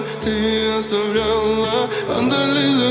ты оставляла. Падали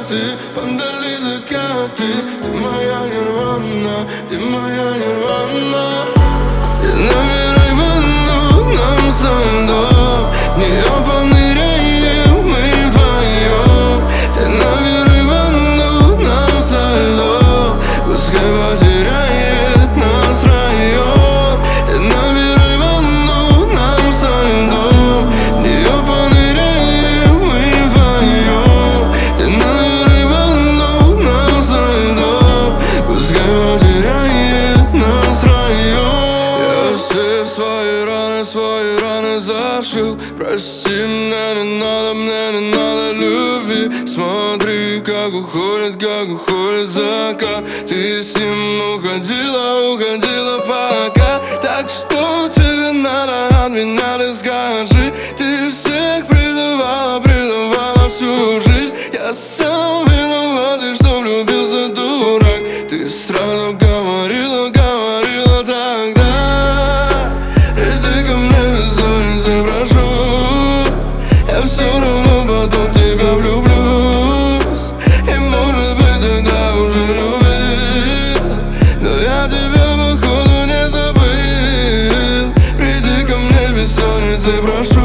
закаты, ты моя нирвана, ты моя нирвана. Ты набирай ванну нам со льдом, в нее поныряем мы вдвоем. Ты набирай ванну нам со льдом, пускай потеряет нас район. Ты набирай ванну нам со льдом, в нее поныряем мы вдвоем. Ты набирай ванну нам со льдом, пускай потеряет нас район. Я все свои раны зашил. Прости, мне не надо любви. Смотри, как уходит закат. Ты с ним уходила пока. Так что тебе надо от меня, ты скажи. Ты всех предавала всю жизнь. Я сам виноват, и что влюбился, дурак. Ты сразу говорила тогда: приди ко мне бессонницы, прошу. Я все равно потом в тебя влюблюсь. И может быть тогда уже любил, но я тебя походу не забыл. Приди ко мне бессонницы, прошу.